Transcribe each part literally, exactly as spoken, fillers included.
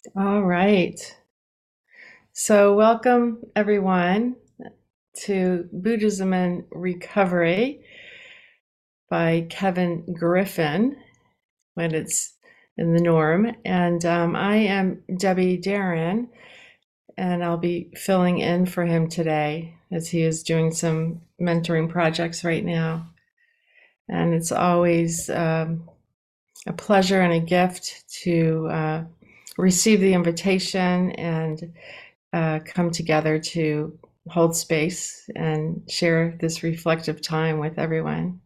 All right. So, welcome everyone to Buddhism and Recovery by Kevin Griffin, when it's in the norm. And um, I am Debbie Darren, and I'll be filling in for him today as he is doing some mentoring projects right now. And it's always um, a pleasure and a gift to uh, receive the invitation and uh, come together to hold space and share this reflective time with everyone.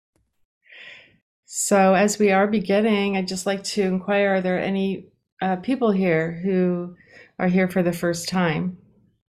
So, as we are beginning, I'd just like to inquire, are there any uh, people here who are here for the first time?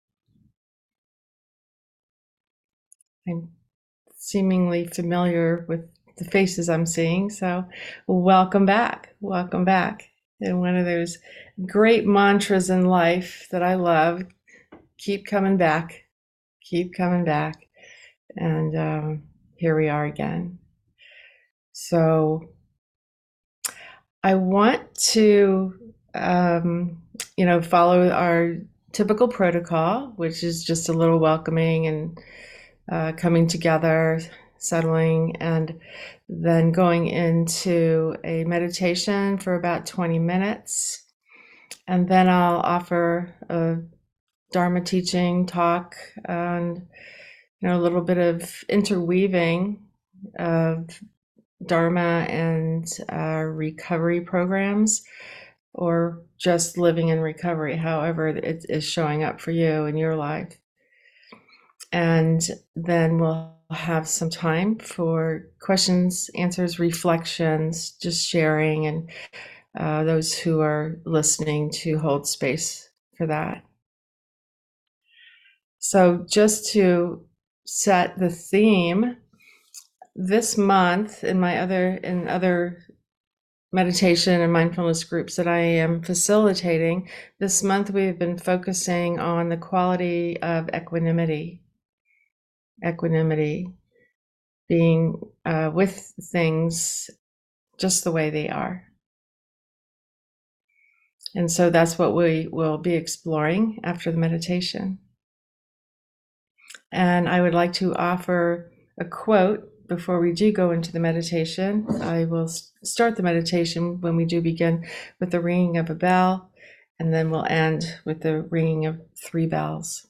I'm seemingly familiar with the faces I'm seeing, so welcome back. Welcome back. And one of those great mantras in life that I love, keep coming back, keep coming back. And um, here we are again. So I want to, um, you know, follow our typical protocol, which is just a little welcoming and uh, coming together, settling, and then going into a meditation for about twenty minutes. And then I'll offer a Dharma teaching talk and, you know, a little bit of interweaving of Dharma and uh, recovery programs, or just living in recovery, however it is showing up for you in your life. And then we'll have some time for questions, answers, reflections, just sharing, and uh, those who are listening to hold space for that. So, just to set the theme, this month in my other in other meditation and mindfulness groups that I am facilitating, this month we've been focusing on the quality of equanimity. Equanimity, being uh, with things just the way they are. And so that's what we will be exploring after the meditation. And I would like to offer a quote before we do go into the meditation. I will start the meditation when we do begin with the ringing of a bell, and then we'll end with the ringing of three bells.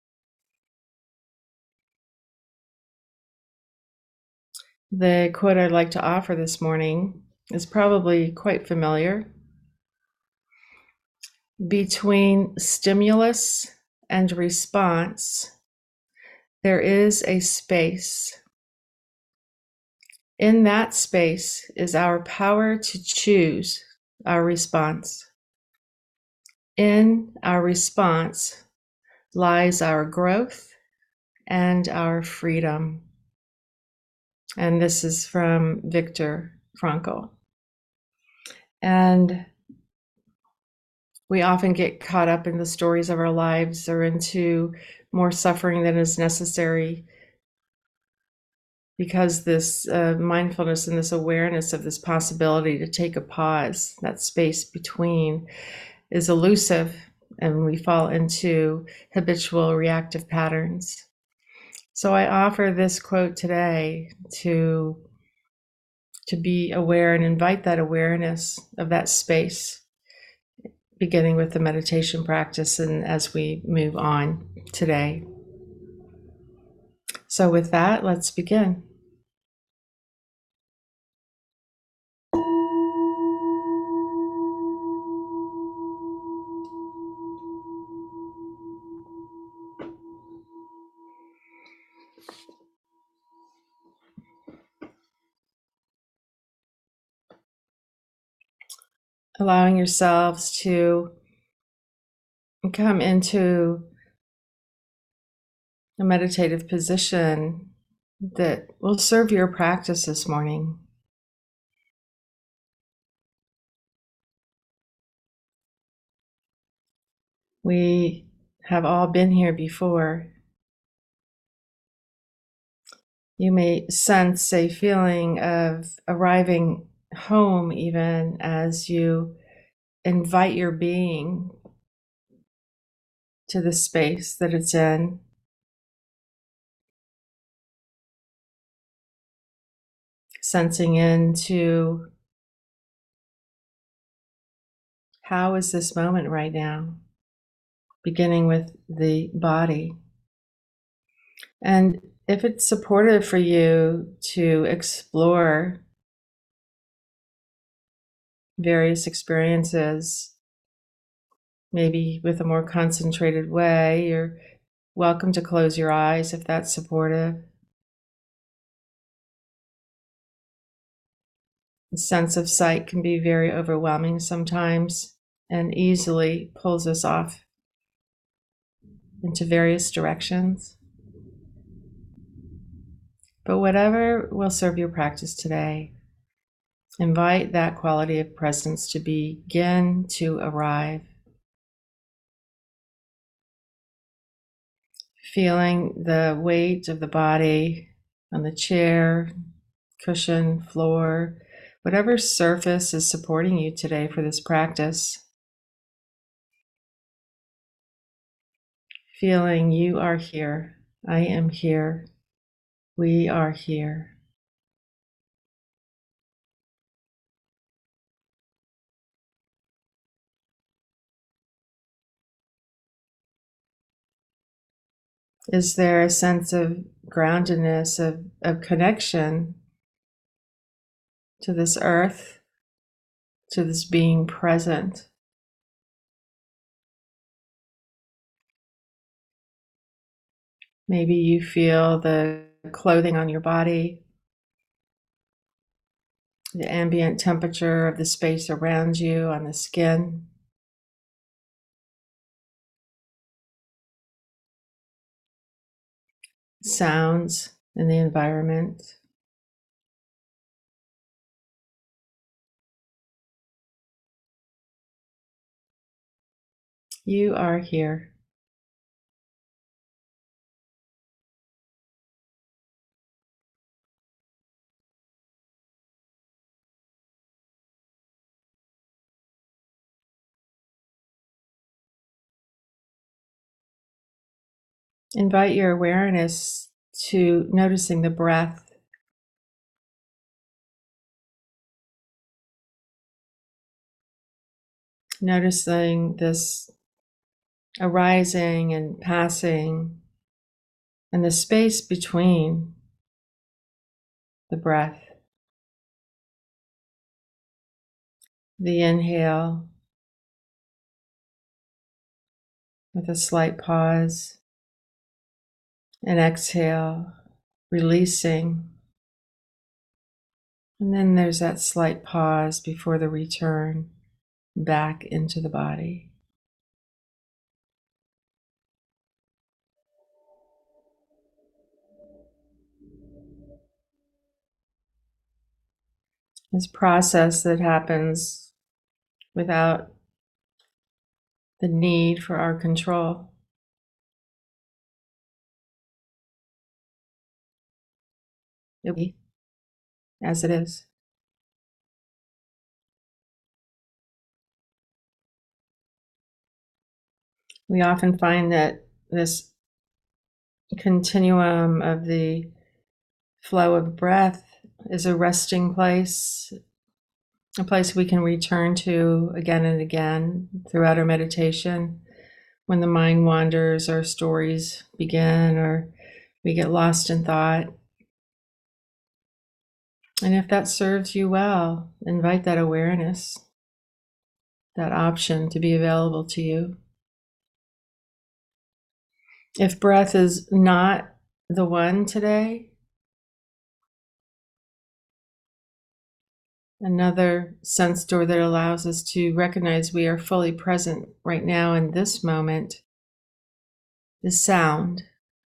The quote I'd like to offer this morning is probably quite familiar. Between stimulus and response, there is a space. In that space is our power to choose our response. In our response lies our growth and our freedom. And this is from Viktor Frankl. And we often get caught up in the stories of our lives or into more suffering than is necessary, because this uh, mindfulness and this awareness of this possibility to take a pause, that space between, is elusive, and we fall into habitual reactive patterns. So I offer this quote today to to be aware and invite that awareness of that space, beginning with the meditation practice and as we move on today. So with that, let's begin. Allowing yourselves to come into a meditative position that will serve your practice this morning. We have all been here before. You may sense a feeling of arriving home even as you invite your being to the space that it's in. Sensing into how is this moment right now, beginning with the body. And if it's supportive for you to explore various experiences, maybe with a more concentrated way, you're welcome to close your eyes if that's supportive. The sense of sight can be very overwhelming sometimes and easily pulls us off into various directions. But whatever will serve your practice today, invite that quality of presence to begin to arrive. Feeling the weight of the body on the chair, cushion, floor, whatever surface is supporting you today for this practice. Feeling you are here, I am here, we are here. Is there a sense of groundedness, of, of connection to this earth, to this being present? Maybe you feel the clothing on your body, the ambient temperature of the space around you on the skin. Sounds in the environment. You are here. Invite your awareness to noticing the breath. Noticing this arising and passing, and the space between the breath. The inhale with a slight pause, and exhale, releasing. And then there's that slight pause before the return back into the body. This process that happens without the need for our control. It be as it is. We often find that this continuum of the flow of breath is a resting place, a place we can return to again and again throughout our meditation. When the mind wanders or stories begin or we get lost in thought. And if that serves you well, invite that awareness, that option to be available to you. If breath is not the one today, another sense door that allows us to recognize we are fully present right now in this moment is sound.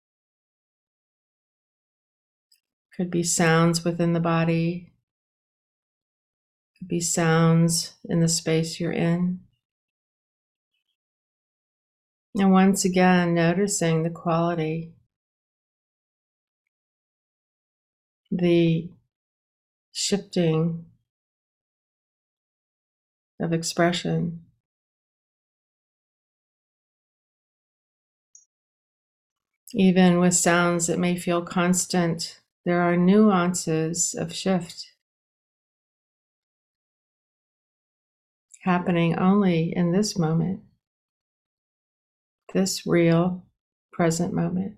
Could be sounds within the body, could be sounds in the space you're in. And once again, noticing the quality, the shifting of expression. Even with sounds that may feel constant, there are nuances of shift happening only in this moment, this real present moment.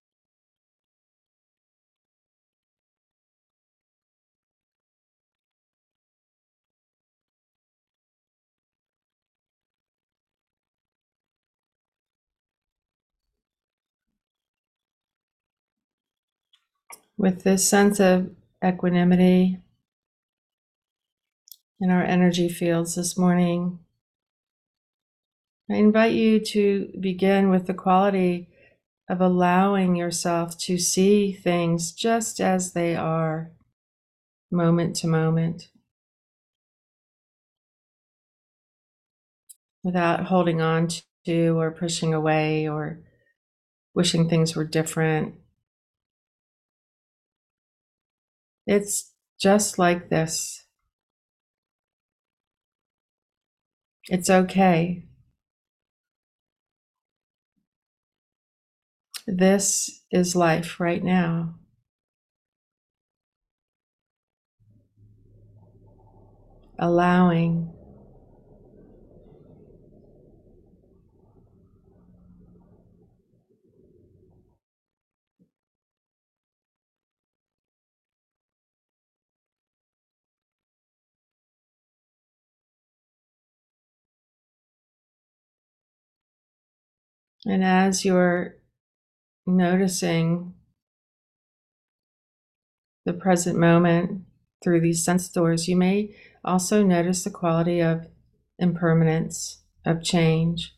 With this sense of equanimity in our energy fields this morning, I invite you to begin with the quality of allowing yourself to see things just as they are, moment to moment, without holding on to or pushing away or wishing things were different. It's just like this. It's okay. This is life right now. Allowing. And as you're noticing the present moment through these sense doors, you may also notice the quality of impermanence, of change,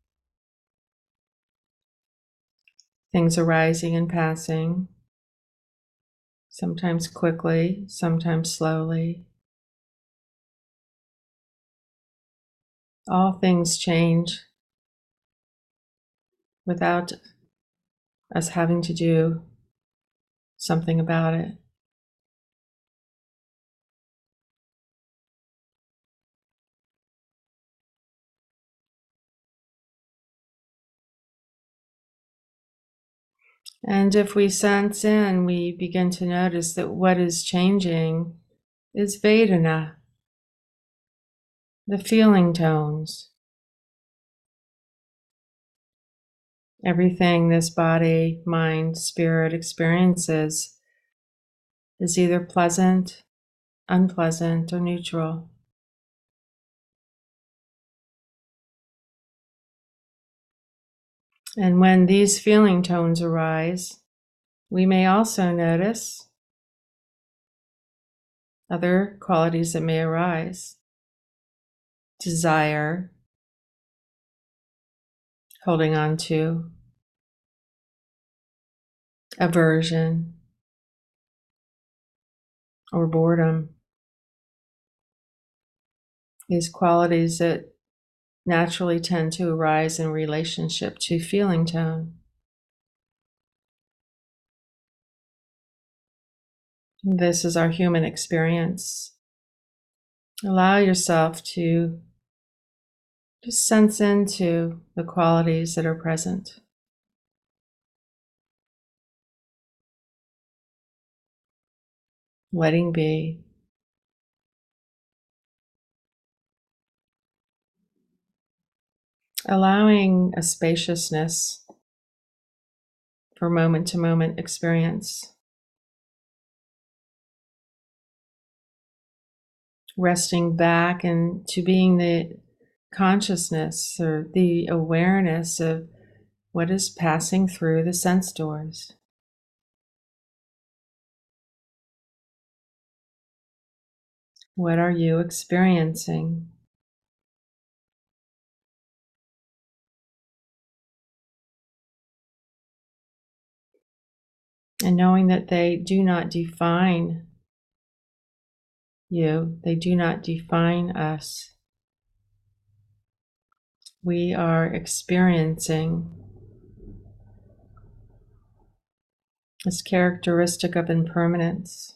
things arising and passing, sometimes quickly, sometimes slowly. All things change without us having to do something about it. And if we sense in, we begin to notice that what is changing is Vedana, the feeling tones. Everything this body, mind, spirit experiences is either pleasant, unpleasant, or neutral. And when these feeling tones arise, we may also notice other qualities that may arise. Desire, holding on to, aversion, or boredom. These qualities that naturally tend to arise in relationship to feeling tone. This is our human experience. Allow yourself to just sense into the qualities that are present. Letting be. Allowing a spaciousness for moment to moment experience. Resting back into being the consciousness or the awareness of what is passing through the sense doors. What are you experiencing? And knowing that they do not define you, they do not define us. We are experiencing this characteristic of impermanence,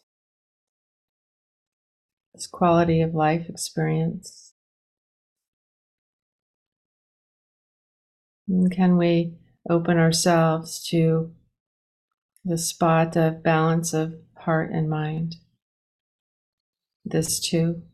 this quality of life experience. And can we open ourselves to the spot of balance of heart and mind. This too.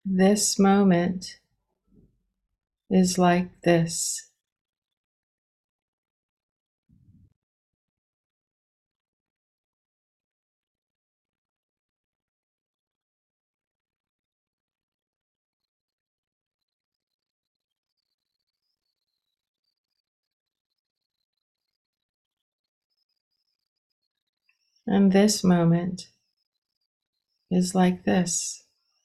This moment is like this. And this moment is like this.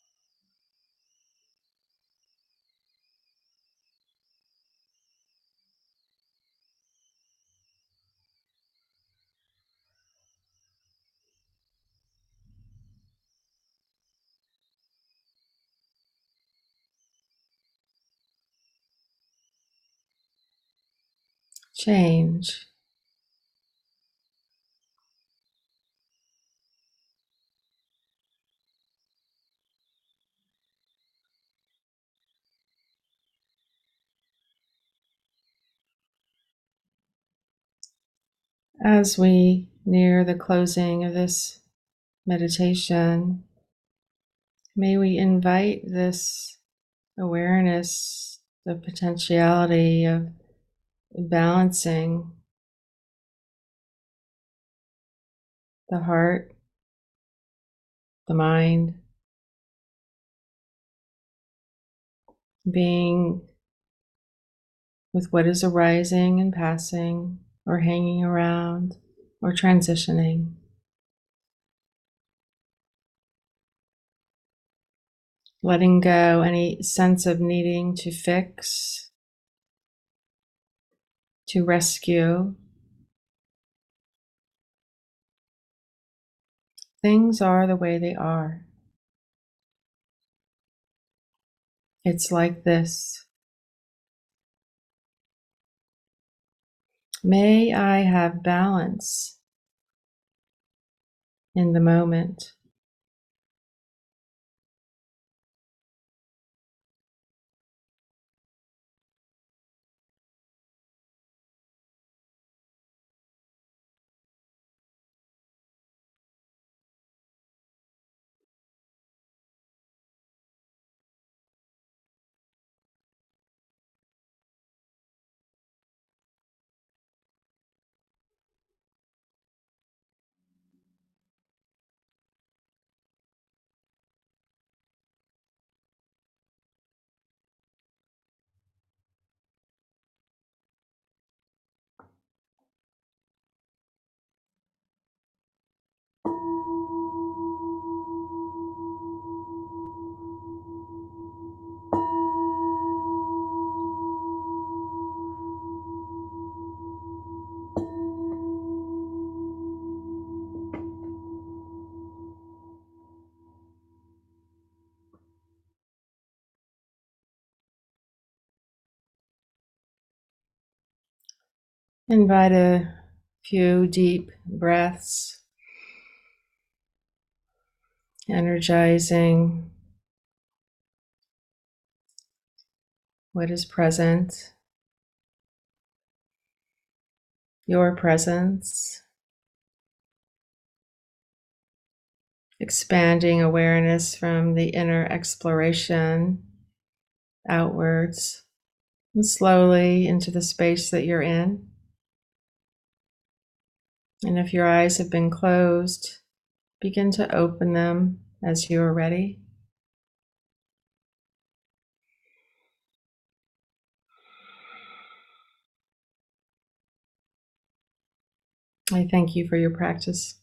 Change. As we near the closing of this meditation, may we invite this awareness, the potentiality of balancing the heart, the mind, being with what is arising and passing, or hanging around, or transitioning. Letting go any sense of needing to fix, to rescue. Things are the way they are. It's like this. May I have balance in the moment. Invite a few deep breaths, energizing what is present, your presence, expanding awareness from the inner exploration outwards and slowly into the space that you're in. And if your eyes have been closed, begin to open them as you are ready. I thank you for your practice.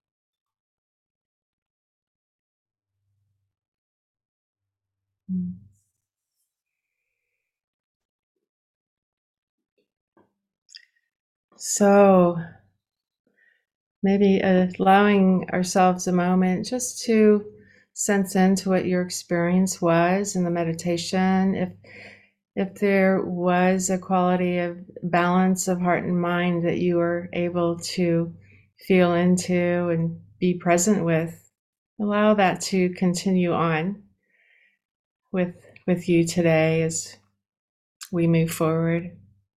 So maybe allowing ourselves a moment just to sense into what your experience was in the meditation. If if there was a quality of balance of heart and mind that you were able to feel into and be present with, allow that to continue on with with you today as we move forward.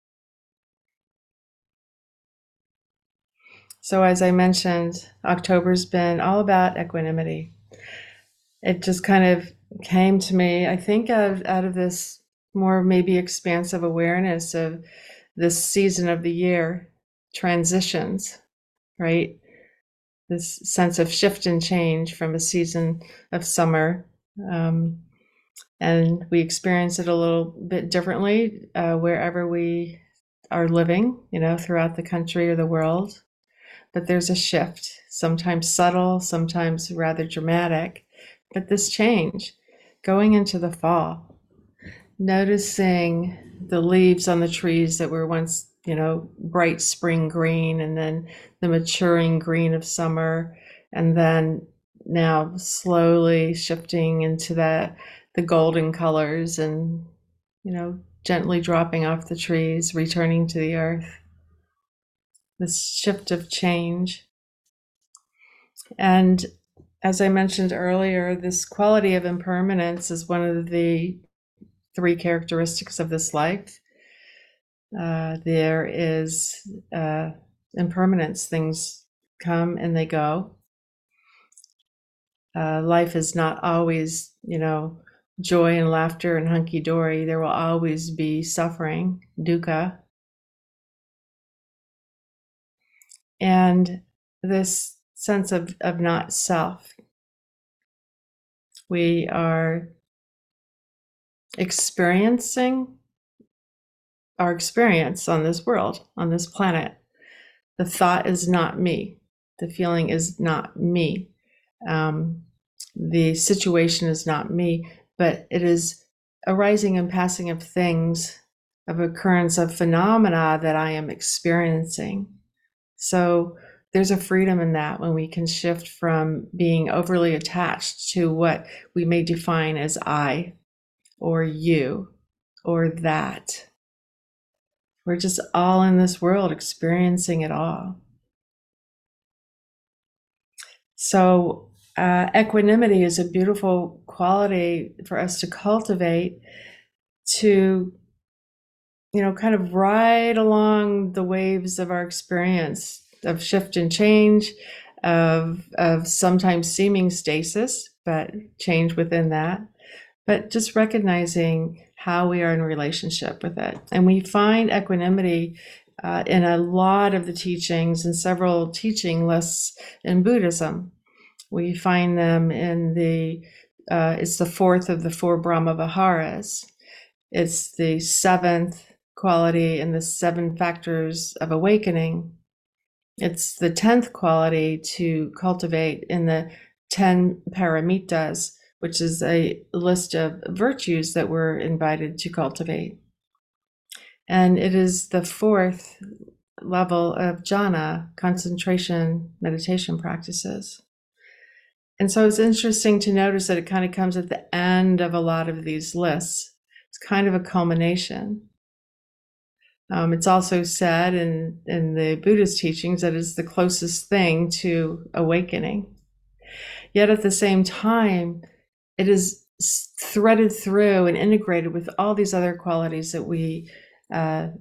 So as I mentioned, October's been all about equanimity. It just kind of came to me, I think, out of, out of this more maybe expansive awareness of this season of the year, transitions, right? This sense of shift and change from a season of summer. Um, and we experience it a little bit differently uh, wherever we are living, you know, throughout the country or the world. But there's a shift, sometimes subtle, sometimes rather dramatic. But this change, going into the fall, noticing the leaves on the trees that were once, you know, bright spring green, and then the maturing green of summer, and then now slowly shifting into the the golden colors, and, you know, gently dropping off the trees, returning to the earth. This shift of change. And as I mentioned earlier, this quality of impermanence is one of the three characteristics of this life. Uh, there is uh, impermanence. Things come and they go. Uh, life is not always, you know, joy and laughter and hunky-dory. There will always be suffering, dukkha. And this sense of, of not self. We are experiencing our experience on this world, on this planet. The thought is not me. The feeling is not me. Um, the situation is not me, but it is a rising and passing of things, of occurrence of phenomena that I am experiencing. So there's a freedom in that when we can shift from being overly attached to what we may define as I or you or that. We're just all in this world experiencing it all. So uh, equanimity is a beautiful quality for us to cultivate, to, you know, kind of ride along the waves of our experience of shift and change, of, of sometimes seeming stasis, but change within that. But just recognizing how we are in relationship with it. And we find equanimity uh, in a lot of the teachings and several teaching lists in Buddhism. We find them in the, uh, it's the fourth of the four Brahma Viharas. It's the seventh quality in the seven factors of awakening. It's the tenth quality to cultivate in the ten paramitas, which is a list of virtues that we're invited to cultivate. And it is the fourth level of jhana, concentration, meditation practices. And so it's interesting to notice that it kind of comes at the end of a lot of these lists. It's kind of a culmination. Um, it's also said in, in the Buddhist teachings that it's the closest thing to awakening. Yet at the same time, it is threaded through and integrated with all these other qualities that we uh,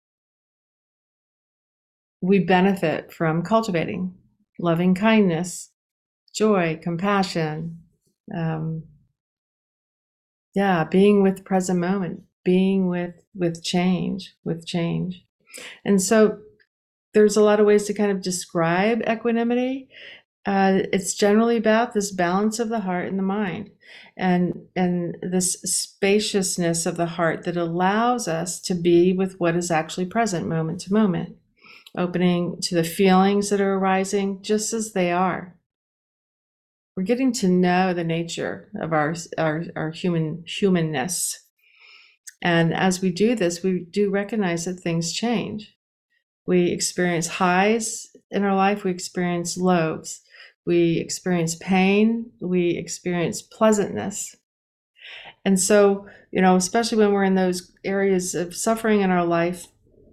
we benefit from cultivating: loving kindness, joy, compassion, um, yeah, being with the present moment, being with with change, with change. And so there's a lot of ways to kind of describe equanimity. Uh, it's generally about this balance of the heart and the mind, and and this spaciousness of the heart that allows us to be with what is actually present moment to moment, opening to the feelings that are arising just as they are. We're getting to know the nature of our our, our human humanness. And as we do this, we do recognize that things change. We experience highs in our life, we experience lows. We experience pain, we experience pleasantness. And so, you know, especially when we're in those areas of suffering in our life,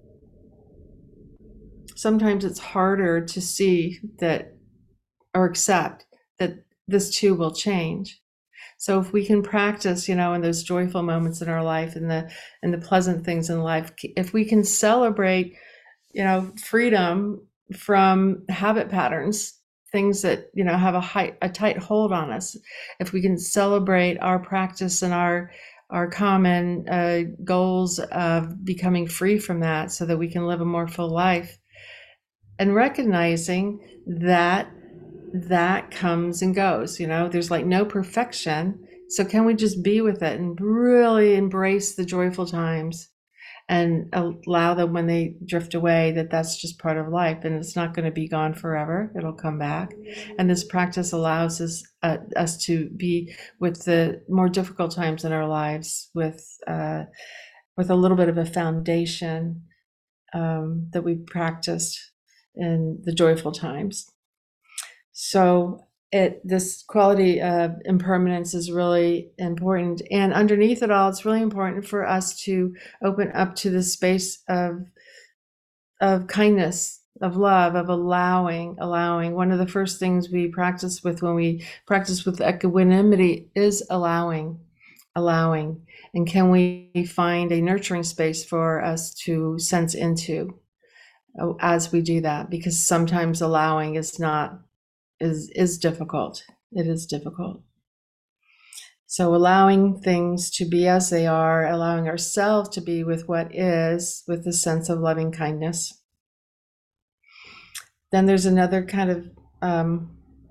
sometimes it's harder to see that or accept that this too will change. So if we can practice, you know, in those joyful moments in our life and the and the pleasant things in life, if we can celebrate, you know, freedom from habit patterns things that, you know, have a, high, a tight hold on us, if we can celebrate our practice and our our common uh, goals of becoming free from that so that we can live a more full life, and recognizing that that comes and goes, you know, there's like no perfection. So can we just be with it and really embrace the joyful times and allow them, when they drift away, that that's just part of life and it's not going to be gone forever. It'll come back. And this practice allows us uh, us to be with the more difficult times in our lives with uh, with a little bit of a foundation um, that we practiced in the joyful times. So it this quality of impermanence is really important, and underneath it all, it's really important for us to open up to the space of of kindness, of love, of allowing. Allowing. One of the first things we practice with when we practice with equanimity is allowing, allowing. And can we find a nurturing space for us to sense into as we do that? Because sometimes allowing is not is is difficult. It is difficult. So allowing things to be as they are, allowing ourselves to be with what is, with a sense of loving kindness. Then there's another kind of um,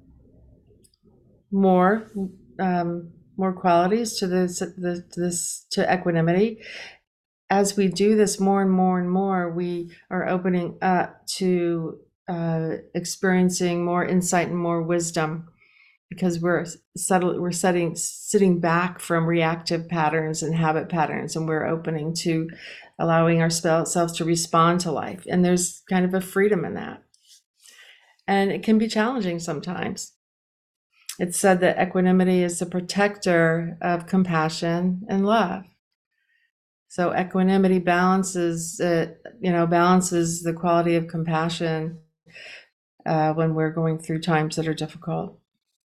more um, more qualities to this, this this to equanimity. As we do this more and more and more, we are opening up to uh, experiencing more insight and more wisdom, because we're settle, we're setting sitting back from reactive patterns and habit patterns, and we're opening to allowing ourselves to respond to life. And there's kind of a freedom in that. And it can be challenging sometimes. It's said that equanimity is the protector of compassion and love. So equanimity balances it, you know, balances the quality of compassion uh, when we're going through times that are difficult.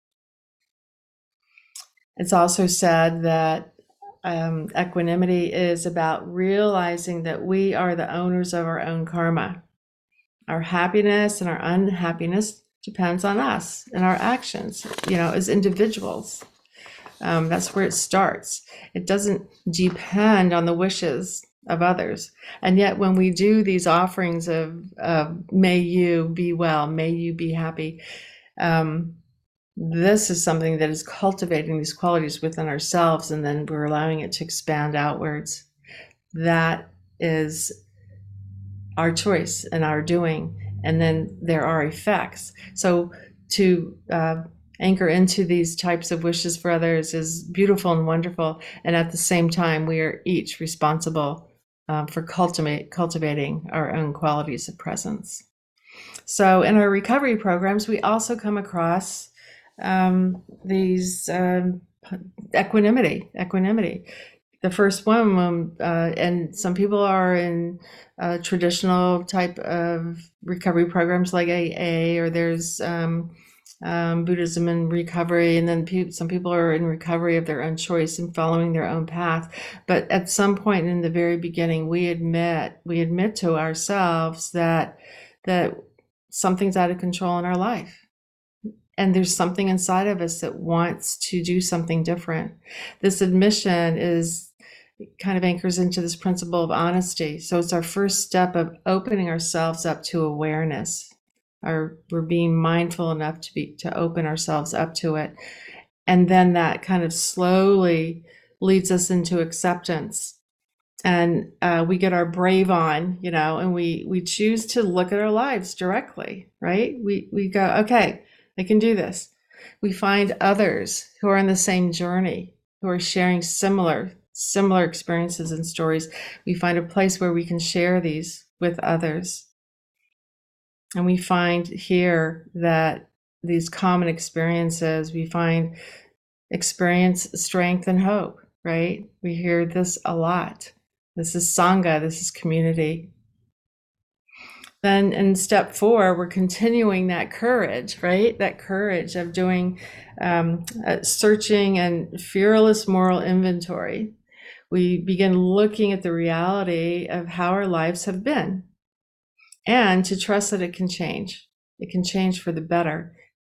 It's also said that um, equanimity is about realizing that we are the owners of our own karma. Our happiness and our unhappiness depends on us and our actions, you know, as individuals. Um, that's where it starts. It doesn't depend on the wishes of others. And yet when we do these offerings of, uh, may you be well, may you be happy, um, this is something that is cultivating these qualities within ourselves, and then we're allowing it to expand outwards. That is our choice and our doing. And then there are effects. So to uh, anchor into these types of wishes for others is beautiful and wonderful. And at the same time, we are each responsible um, for cultivate, cultivating our own qualities of presence. So in our recovery programs, we also come across um, these um, equanimity, equanimity. The first one, um, uh, and some people are in uh, traditional type of recovery programs like A A, or there's um, um, Buddhism and recovery, and then pe- some people are in recovery of their own choice and following their own path. But at some point in the very beginning, we admit we admit to ourselves that that something's out of control in our life. And there's something inside of us that wants to do something different. This admission is kind of anchors into this principle of honesty. So it's our first step of opening ourselves up to awareness. Our, we're being mindful enough to be to open ourselves up to it. And then that kind of slowly leads us into acceptance. And uh, we get our brave on, you know, and we we choose to look at our lives directly, right? We we go, okay, I can do this. We find others who are on the same journey, who are sharing similar similar experiences and stories. We find a place where we can share these with others. And we find here that these common experiences, we find experience strength and hope, right? We hear this a lot. This is Sangha, this is community. Then in step four, we're continuing that courage, right? That courage of doing um, uh, searching and fearless moral inventory. We begin looking at the reality of how our lives have been, and to trust that it can change. It can change for the better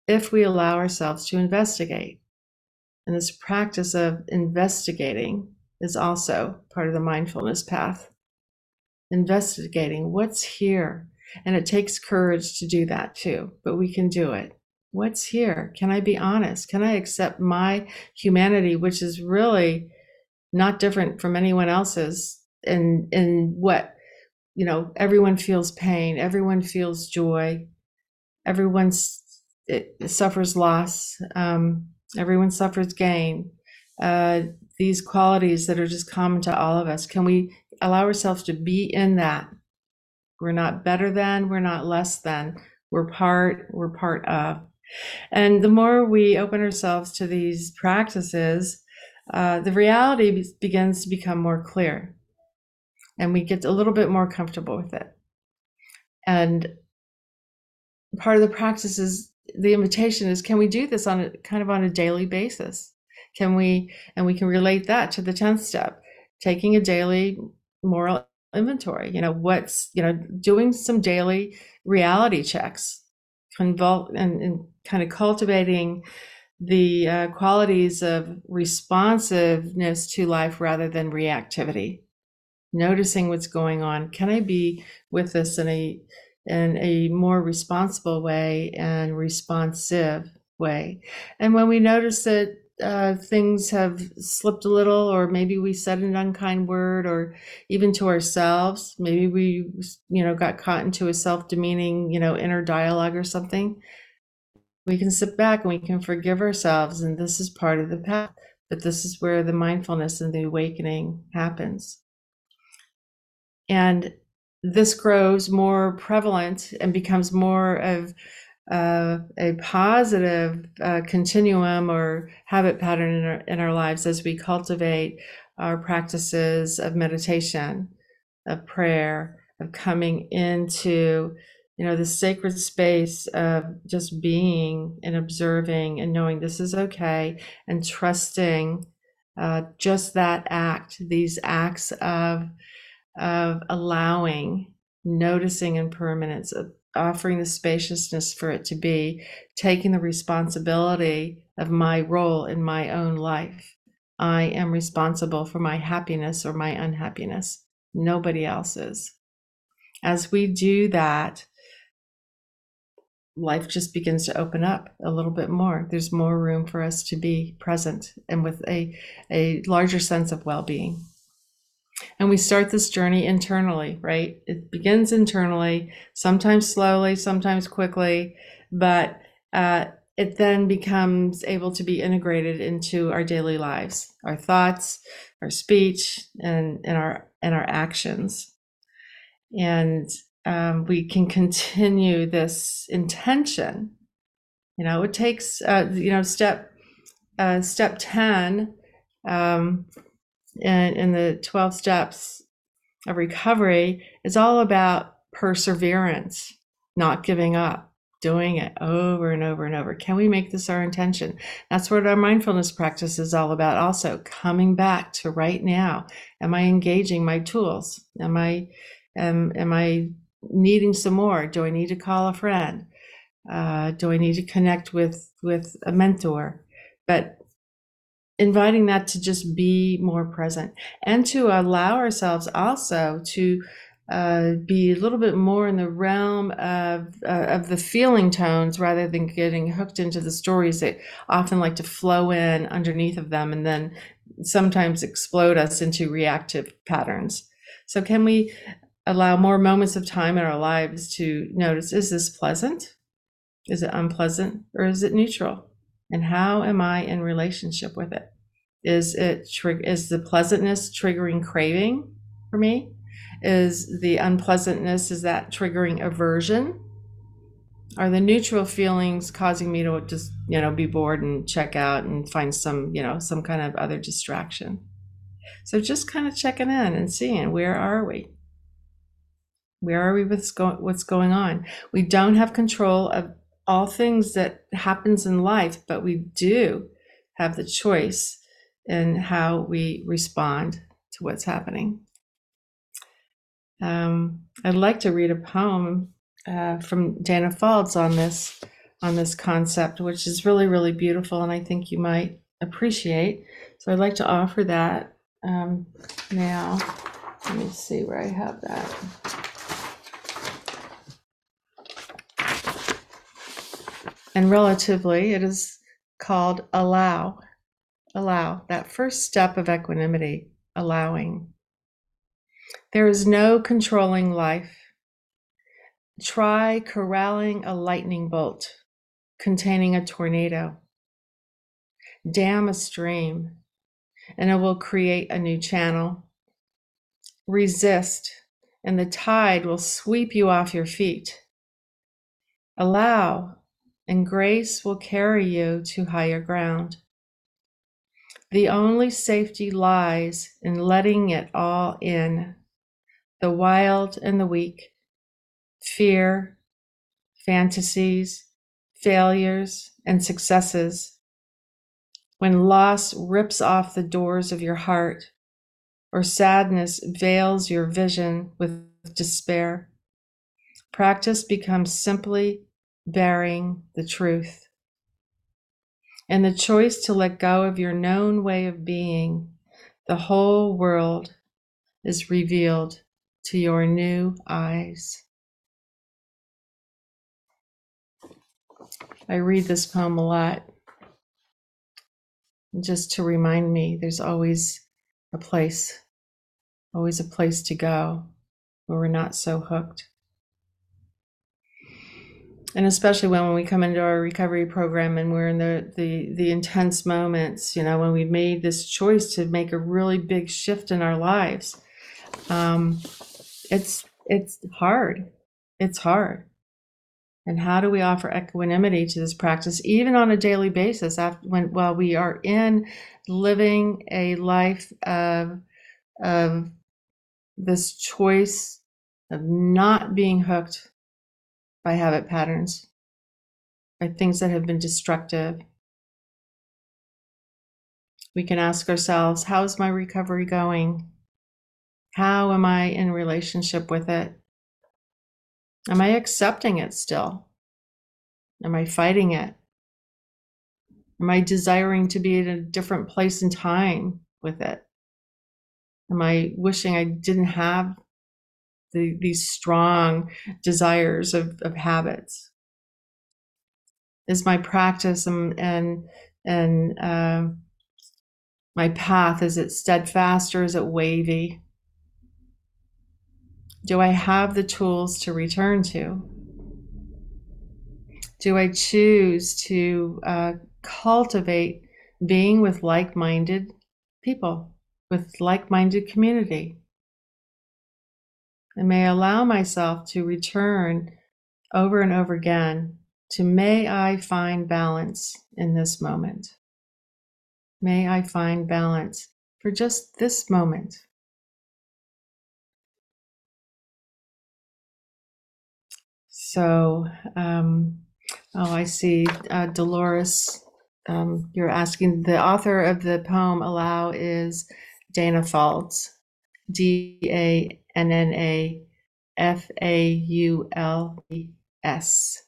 if we allow ourselves to investigate. And this practice of investigating is also part of the mindfulness path. Investigating what's here. And it takes courage to do that too, but we can do it. What's here? Can I be honest? Can I accept my humanity, which is really not different from anyone else's? And and what, you know, everyone feels pain, everyone feels joy, everyone it suffers loss, um, everyone suffers gain. Uh, these qualities that are just common to all of us. Can we allow ourselves to be in that? We're not better than, we're not less than. We're part, we're part of. And the more we open ourselves to these practices, uh, the reality begins to become more clear. And we get a little bit more comfortable with it. And part of the practice is, the invitation is, can we do this on a kind of on a daily basis? Can we, and we can relate that to the tenth step, taking a daily moral inventory, you know, what's, you know, doing some daily reality checks, convol- and, and kind of cultivating the uh, qualities of responsiveness to life rather than reactivity. Noticing what's going on. Can I be with this in a in a more responsible way and responsive way? And when we notice that uh, things have slipped a little, or maybe we said an unkind word, or even to ourselves, maybe we, you know, got caught into a self-demeaning, you know, inner dialogue or something, we can sit back and we can forgive ourselves. And this is part of the path, but this is where the mindfulness and the awakening happens. And this grows more prevalent and becomes more of uh, a positive uh, continuum or habit pattern in our, in our lives as we cultivate our practices of meditation, of prayer, of coming into, you know, the sacred space of just being and observing and knowing this is okay, and trusting uh, just that act, these acts of of allowing, noticing impermanence, of offering the spaciousness for it to be, taking the responsibility of my role in my own life. I am responsible for my happiness or my unhappiness. Nobody else is. As we do that, life just begins to open up a little bit more. There's more room for us to be present and with a, a larger sense of well-being. And we start this journey internally, right? It begins internally, sometimes slowly, sometimes quickly, but uh, it then becomes able to be integrated into our daily lives, our thoughts, our speech, and, and our and our actions. And um, we can continue this intention. You know, it takes uh, you know step uh, step ten um, in, in the twelve steps of recovery is all about perseverance, not giving up, doing it over and over and over. Can we make this our intention? That's what our mindfulness practice is all about. Also, coming back to right now. Am I engaging my tools? Am I, am, am I needing some more? Do I need to call a friend? Uh, do I need to connect with, with a mentor? But inviting that to just be more present, and to allow ourselves also to uh, be a little bit more in the realm of uh, of the feeling tones, rather than getting hooked into the stories that often like to flow in underneath of them and then sometimes explode us into reactive patterns. So can we allow more moments of time in our lives to notice, is this pleasant? Is it unpleasant? Or is it neutral? And how am I in relationship with it? Is it is the pleasantness triggering craving for me? Is the unpleasantness, is that triggering aversion? Are the neutral feelings causing me to just, you know, be bored and check out and find some, you know, some kind of other distraction? So just kind of checking in and seeing, where are we? Where are we with what's going on? We don't have control of all things that happens in life, but we do have the choice in how we respond to what's happening. Um, I'd like to read a poem uh, from Danna Faulds on this, on this concept, which is really, really beautiful, and I think you might appreciate. So I'd like to offer that um, now. Let me see where I have that. And relatively, it is called allow. Allow, that first step of equanimity, allowing. There is no controlling life. Try corralling a lightning bolt containing a tornado. Dam a stream, and it will create a new channel. Resist, and the tide will sweep you off your feet. Allow, and grace will carry you to higher ground. The only safety lies in letting it all in, the wild and the weak, fear, fantasies, failures, and successes. When loss rips off the doors of your heart, or sadness veils your vision with despair, practice becomes simply bearing the truth. And the choice to let go of your known way of being, the whole world is revealed to your new eyes. I read this poem a lot, just to remind me there's always a place, always a place to go where we're not so hooked. And especially when we come into our recovery program and we're in the, the, the intense moments, you know, when we made this choice to make a really big shift in our lives, um, it's, it's hard. It's hard. And how do we offer equanimity to this practice, even on a daily basis, after, when, while we are in living a life of, of this choice of not being hooked by habit patterns, by things that have been destructive? We can ask ourselves, how's my recovery going? How am I in relationship with it? Am I accepting it still? Am I fighting it? Am I desiring to be in a different place and time with it? Am I wishing I didn't have the, these strong desires of, of habits? Is my practice and and, and uh, my path, is it steadfast or is it wavy? Do I have the tools to return to? Do I choose to uh, cultivate being with like-minded people, with like-minded community? I may allow myself to return over and over again to, may I find balance in this moment. May I find balance for just this moment. So, um, oh, I see, uh, Dolores, um, you're asking, the author of the poem Allow is Dana Faulds, D A N N A F A U L E S.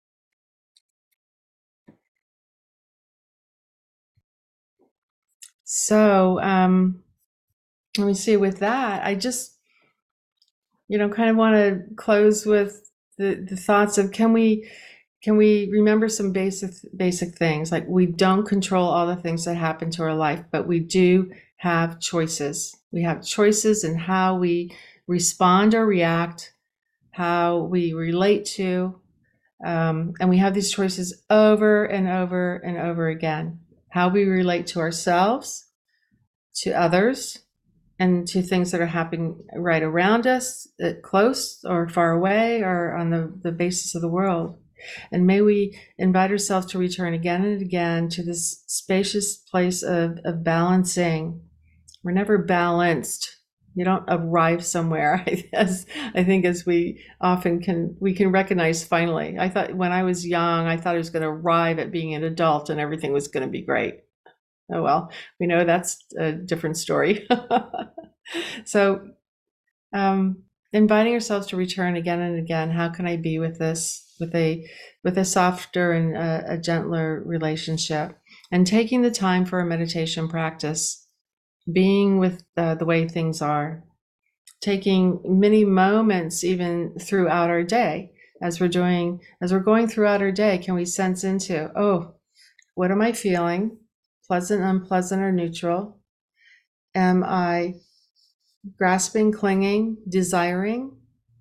So, um, let me see, with that, I just, you know, kind of want to close with the, the thoughts of, can we, can we remember some basic, basic things? Like, we don't control all the things that happen to our life, but we do have choices. We have choices in how we respond or react, how we relate to, um, and we have these choices over and over and over again. How we relate to ourselves, to others, and to things that are happening right around us, close or far away, or on the, the basis of the world. And may we invite ourselves to return again and again to this spacious place of, of balancing. We're never balanced. You don't arrive somewhere. As I think, as we often can, we can recognize finally. I thought when I was young, I thought I was going to arrive at being an adult and everything was going to be great. Oh, well, we know that's a different story. So, um, inviting ourselves to return again and again. How can I be with this, with a, with a softer and a, a gentler relationship? And taking the time for a meditation practice, being with uh, the way things are, taking many moments even throughout our day as we're doing, as we're going throughout our day, can we sense into, oh, what am I feeling? Pleasant, unpleasant, or neutral? Am I grasping, clinging, desiring?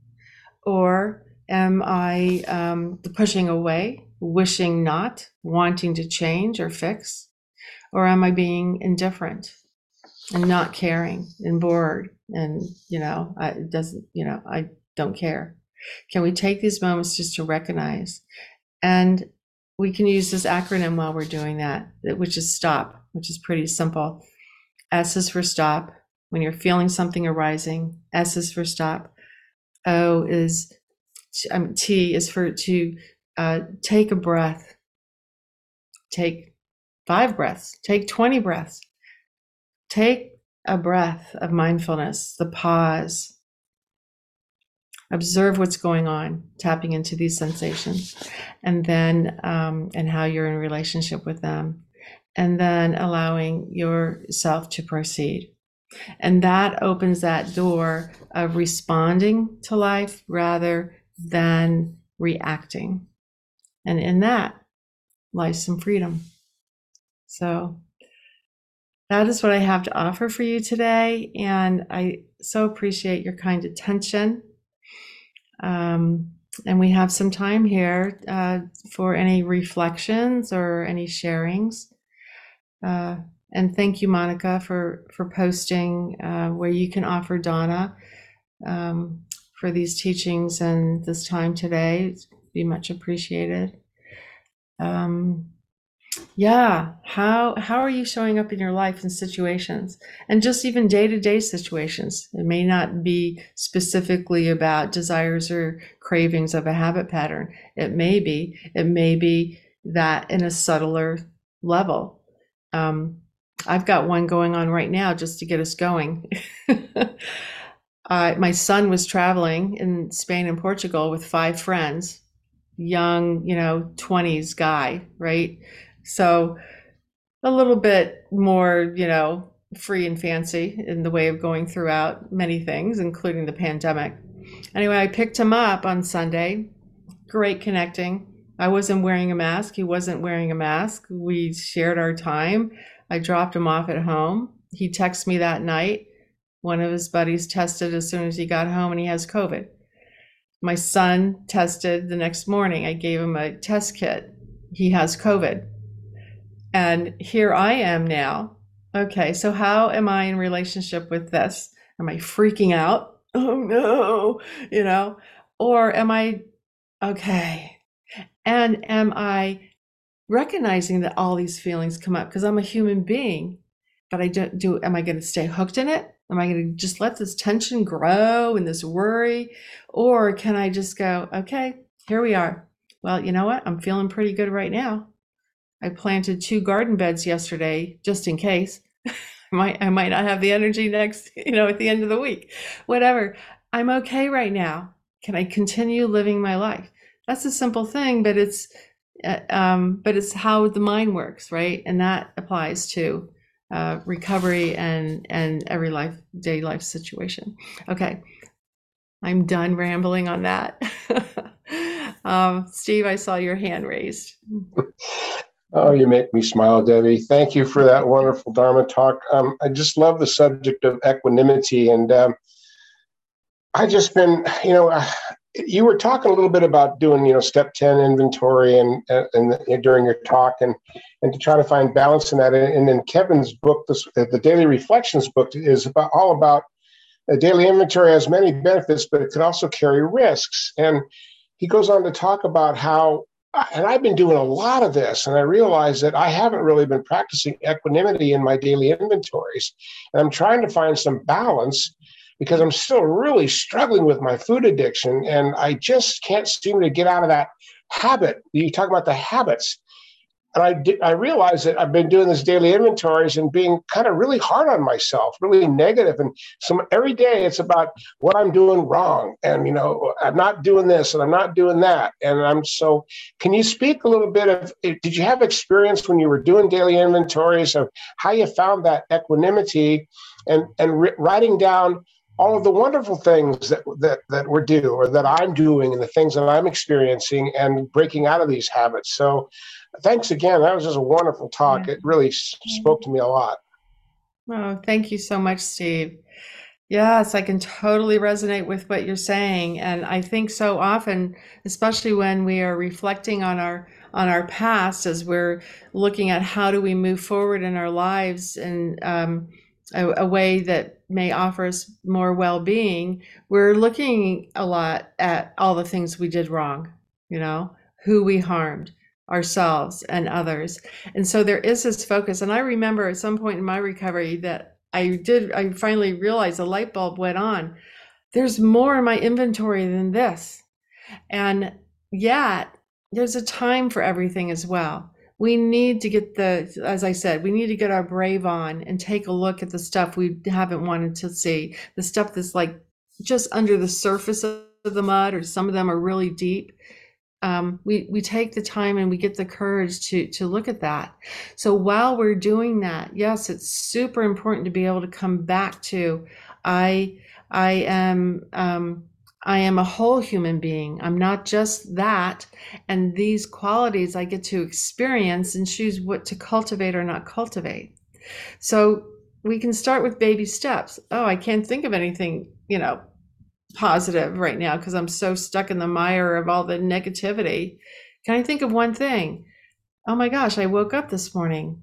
Or am I um, pushing away, wishing not, wanting to change or fix? Or am I being indifferent and not caring and bored and, you know, I, it doesn't, you know, I don't care? Can we take these moments just to recognize? And we can use this acronym while we're doing that, which is STOP, which is pretty simple. S is for stop. When you're feeling something arising, S is for stop. O is, um, T is for to uh, take a breath. Take five breaths. Take twenty breaths. Take a breath of mindfulness, the pause. Observe what's going on, tapping into these sensations, and then um, and how you're in relationship with them, and then allowing yourself to proceed. And that opens that door of responding to life rather than reacting. And in that lies some freedom. So that is what I have to offer for you today. And I so appreciate your kind attention. Um, and we have some time here uh, for any reflections or any sharings. Uh, and thank you, Monica, for, for posting uh, where you can offer Donna um, for these teachings and this time today. It'd be much appreciated. Um, yeah, how how are you showing up in your life in situations, and just even day-to-day situations? It may not be specifically about desires or cravings of a habit pattern. It may be, it may be that in a subtler level. Um, I've got one going on right now just to get us going. uh, my son was traveling in Spain and Portugal with five friends, young, you know, twenties guy, right? So a little bit more, you know, free and fancy in the way of going throughout many things, including the pandemic. Anyway, I picked him up on Sunday. Great connecting. I wasn't wearing a mask. He wasn't wearing a mask. We shared our time. I dropped him off at home. He texted me that night. One of his buddies tested as soon as he got home, and he has COVID. My son tested the next morning. I gave him a test kit. He has COVID. And here I am now. Okay, so how am I in relationship with this? Am I freaking out? Oh no, you know? Or am I okay? And am I recognizing that all these feelings come up because I'm a human being, but I don't do, am I going to stay hooked in it? Am I going to just let this tension grow and this worry? Or can I just go, okay, here we are. Well, you know what? I'm feeling pretty good right now. I planted two garden beds yesterday, just in case. I might, I might not have the energy next, you know, at the end of the week, whatever. I'm okay right now. Can I continue living my life? That's a simple thing, but it's, uh, um, but it's how the mind works, right? And that applies to uh, recovery and and every life day life situation. Okay, I'm done rambling on that. um, Steve, I saw your hand raised. Oh, you make me smile, Debbie. Thank you for that wonderful Dharma talk. Um, I just love the subject of equanimity. And um, I just been, you know, uh, you were talking a little bit about doing, you know, step ten inventory and, uh, and, and during your talk and, and to try to find balance in that. And then Kevin's book, this, the Daily Reflections book, is about all about a daily inventory has many benefits, but it could also carry risks. And he goes on to talk about how, and I've been doing a lot of this, and I realize that I haven't really been practicing equanimity in my daily inventories. And I'm trying to find some balance because I'm still really struggling with my food addiction, and I just can't seem to get out of that habit. You talk about the habits. and I did, I realized that I've been doing this daily inventories and being kind of really hard on myself, really negative. And so every day it's about what I'm doing wrong. And, you know, I'm not doing this and I'm not doing that. And I'm so, can you speak a little bit of, did you have experience when you were doing daily inventories of how you found that equanimity and, and writing down all of the wonderful things that, that, that we're due or that I'm doing and the things that I'm experiencing and breaking out of these habits. So thanks again. That was just a wonderful talk. Yeah. It really spoke to me a lot. Oh, thank you so much, Steve. Yes, I can totally resonate with what you're saying. And I think so often, especially when we are reflecting on our on our past as we're looking at how do we move forward in our lives in um, a, a way that may offer us more well-being, we're looking a lot at all the things we did wrong, you know, who we harmed, ourselves and others. And so there is this focus. And I remember at some point in my recovery that I did, I finally realized a light bulb went on. There's more in my inventory than this. And yet, there's a time for everything as well. We need to get the, as I said, we need to get our brave on and take a look at the stuff we haven't wanted to see, the stuff that's like just under the surface of the mud, or some of them are really deep. Um, we we take the time and we get the courage to to look at that. So while we're doing that, yes, it's super important to be able to come back to, I I am um, I am a whole human being. I'm not just that, and these qualities I get to experience and choose what to cultivate or not cultivate. So we can start with baby steps. Oh, I can't think of anything, you know, positive right now because I'm so stuck in the mire of all the negativity. Can I think of one thing? Oh my gosh, I woke up this morning.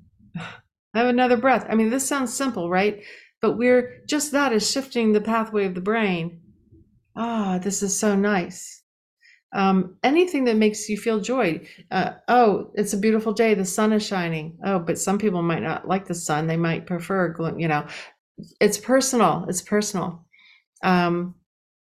I have another breath. I mean, this sounds simple, right? But we're just that is shifting the pathway of the brain. Ah, this is so nice. Um, anything that makes you feel joy. Uh, oh, it's a beautiful day. The sun is shining. Oh, but some people might not like the sun. They might prefer, you know, it's personal. It's personal. Um,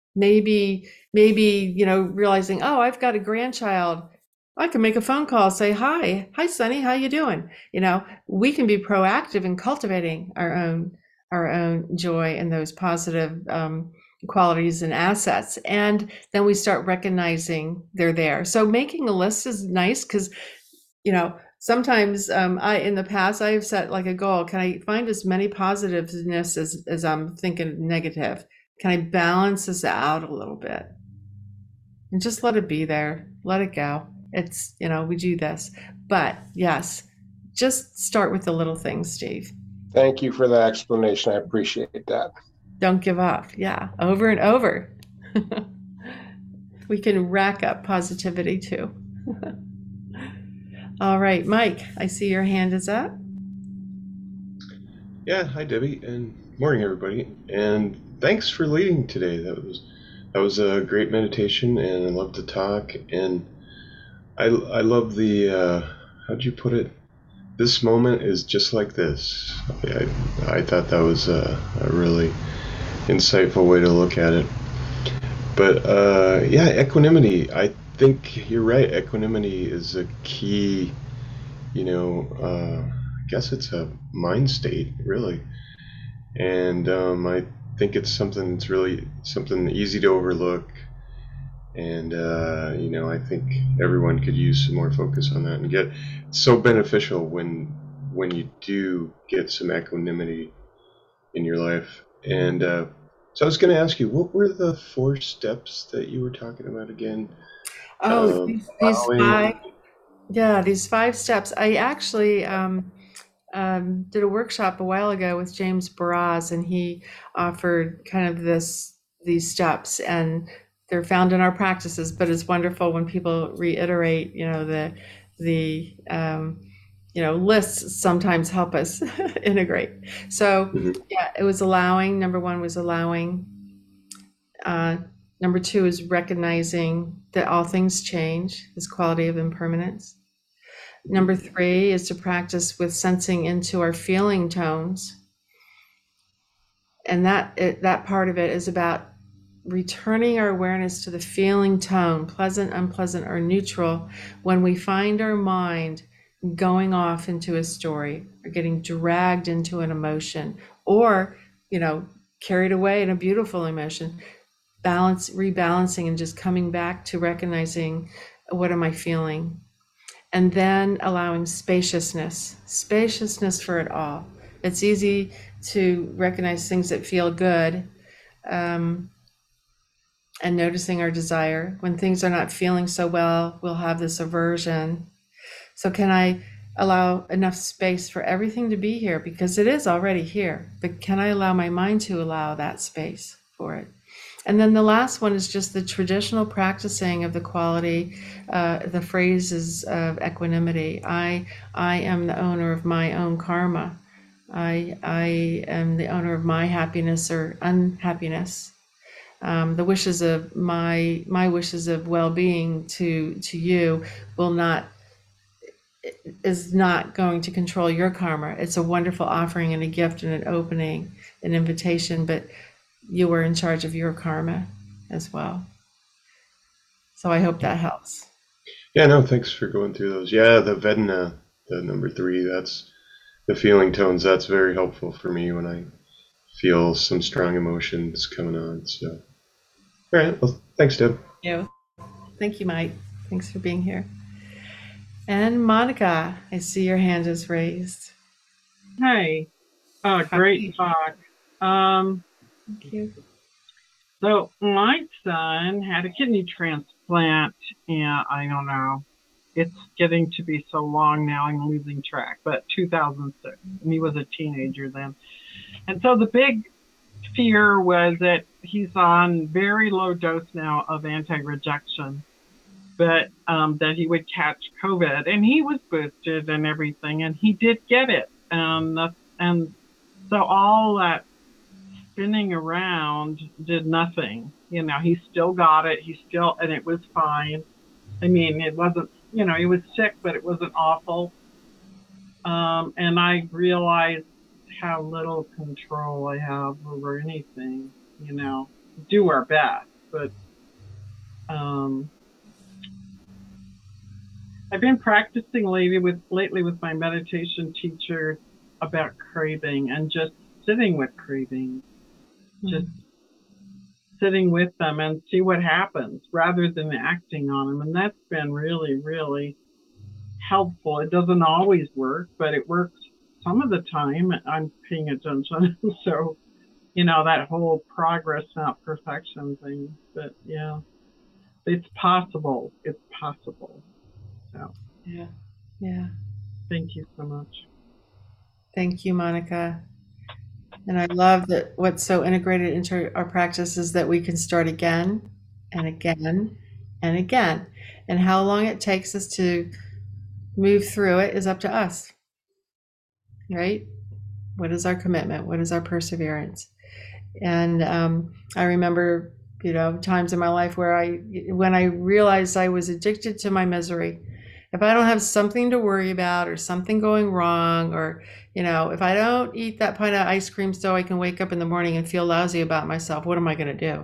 maybe maybe you know, realizing, oh, I've got a grandchild, I can make a phone call, say hi hi Sonny, how you doing? You know, we can be proactive in cultivating our own our own joy and those positive um, qualities and assets, and then we start recognizing they're there. So making a list is nice because, you know, sometimes um, I in the past I have set like a goal, can I find as many positiveness as, as I'm thinking negative? Can I balance this out a little bit and just let it be there? Let it go. It's, you know, we do this. But yes, just start with the little things, Steve. Thank you for that explanation. I appreciate that. Don't give up. Yeah, over and over. We can rack up positivity too. All right, Mike, I see your hand is up. Yeah, hi Debbie, and morning everybody. And thanks for leading today. That was that was a great meditation, and I love to talk. And I I love the uh, how'd you put it? This moment is just like this. I I thought that was a, a really insightful way to look at it. But uh, yeah, equanimity. I think you're right. Equanimity is a key. You know, uh, I guess it's a mind state, really. And um, I think it's something that's really something easy to overlook. And uh, you know, I think everyone could use some more focus on that and get so beneficial when when you do get some equanimity in your life. And uh, so I was going to ask you, what were the four steps that you were talking about again? Oh, Um, these, these five, allowing- yeah, these five steps. I actually um, um, did a workshop a while ago with James Baraz, and he offered kind of this these steps, and they're found in our practices. But it's wonderful when people reiterate, you know, the the um, you know, lists sometimes help us integrate. So Mhm. yeah, it was allowing. Number one was allowing. Uh, number two is recognizing that all things change, this quality of impermanence. Number three is to practice with sensing into our feeling tones. And that it, that part of it is about returning our awareness to the feeling tone, pleasant, unpleasant, or neutral, when we find our mind going off into a story or getting dragged into an emotion, or, you know, carried away in a beautiful emotion, balance, rebalancing, and just coming back to recognizing, what am I feeling? And then allowing spaciousness, spaciousness for it all. It's easy to recognize things that feel good, um, and noticing our desire. When things are not feeling so well, we'll have this aversion. So, can I allow enough space for everything to be here? Because it is already here, but can I allow my mind to allow that space for it? And then the last one is just the traditional practicing of the quality, uh, the phrases of equanimity. I, I am the owner of my own karma. I, I am the owner of my happiness or unhappiness. Um, the wishes of my, my wishes of well-being to, to you will not, is not going to control your karma. It's a wonderful offering and a gift and an opening, an invitation, but you are in charge of your karma as well. So I hope that helps. Yeah, no, thanks for going through those. Yeah, the Vedana, the number three, that's the feeling tones. That's very helpful for me when I feel some strong emotions coming on. So, all right. Well, thanks, Deb. Thank you. Thank you, Mike. Thanks for being here. And Monica, I see your hand is raised. Hey, uh, great talk. Um, Thank you. so my son had a kidney transplant, and I don't know, it's getting to be so long now, I'm losing track, but two thousand six, and he was a teenager then. And so the big fear was that he's on very low dose now of anti-rejection, but um, that he would catch COVID, and he was boosted and everything, and he did get it. Um, that's, and so all that spinning around did nothing. You know, he still got it. He still, and it was fine. I mean, it wasn't, you know, he was sick, but it wasn't awful. Um, and I realized how little control I have over anything, you know, do our best, but, um, I've been practicing lately with, lately with my meditation teacher about craving and just sitting with craving, just sitting with them and see what happens rather than acting on them. And that's been really, really helpful. It doesn't always work, but it works some of the time. I'm paying attention. So, you know, that whole progress, not perfection thing. But yeah, it's possible. It's possible. So, Yeah. Yeah. thank you so much. Thank you, Monica. And I love that what's so integrated into our practice is that we can start again and again and again. And how long it takes us to move through it is up to us, right? What is our commitment? What is our perseverance? And um, I remember, you know, times in my life where I, when I realized I was addicted to my misery. If I don't have something to worry about or something going wrong, or, you know, if I don't eat that pint of ice cream so I can wake up in the morning and feel lousy about myself, what am I going to do?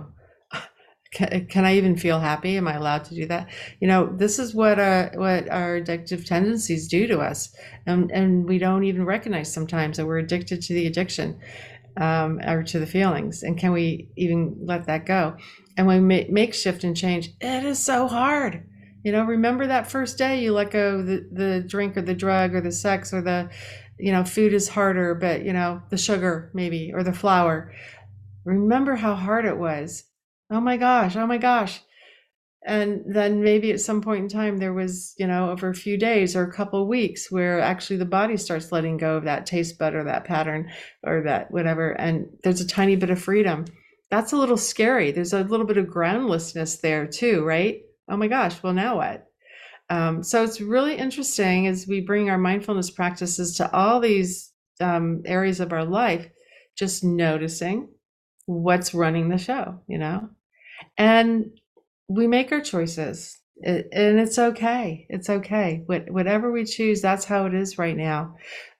Can, can I even feel happy? Am I allowed to do that? You know, this is what uh, what our addictive tendencies do to us, and and we don't even recognize sometimes that we're addicted to the addiction, um, or to the feelings. And can we even let that go? And when we make shift and change, it is so hard. You know, remember that first day you let go of the, the drink or the drug or the sex or the, you know, food is harder, but, you know, the sugar maybe, or the flour. Remember how hard it was. Oh my gosh, oh my gosh. And then maybe at some point in time there was, you know, over a few days or a couple of weeks where actually the body starts letting go of that taste bud or that pattern or that whatever. And there's a tiny bit of freedom. That's a little scary. There's a little bit of groundlessness there too, right? Oh my gosh, well, now what? Um, so it's really interesting as we bring our mindfulness practices to all these um, areas of our life, just noticing what's running the show, you know? And we make our choices, it, and it's okay. It's okay. What, whatever we choose, that's how it is right now.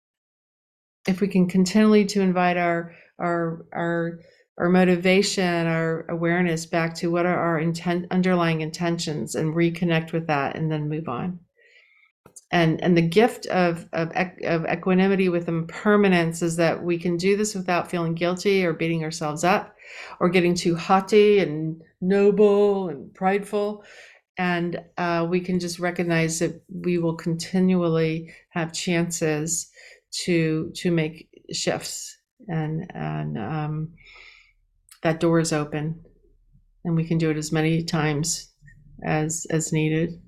If we can continually to invite our, our, our, our motivation, our awareness back to what are our intent, underlying intentions, and reconnect with that, and then move on. and and the gift of of, of equanimity with impermanence is that we can do this without feeling guilty or beating ourselves up or getting too haughty and noble and prideful. And uh, we can just recognize that we will continually have chances to to make shifts, and and um, that door is open, and we can do it as many times as as needed.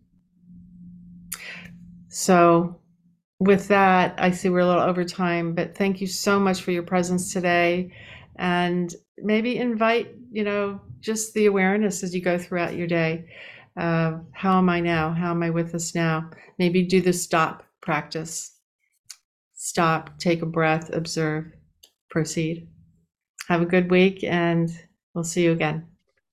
So with that, I see we're a little over time, but thank you so much for your presence today, and maybe invite, you know, just the awareness as you go throughout your day. Uh, how am I now? How am I with this now? Maybe do the stop practice. Stop, take a breath, observe, proceed. Have a good week, and we'll see you again.